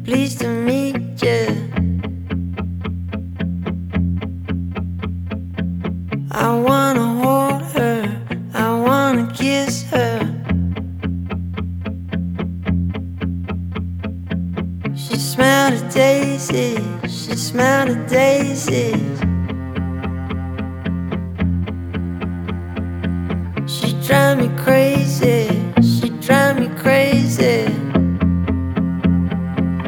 pleased to meet you. I wanna hold her, I wanna kiss her. She smelled a daisy, she smelled a daisy.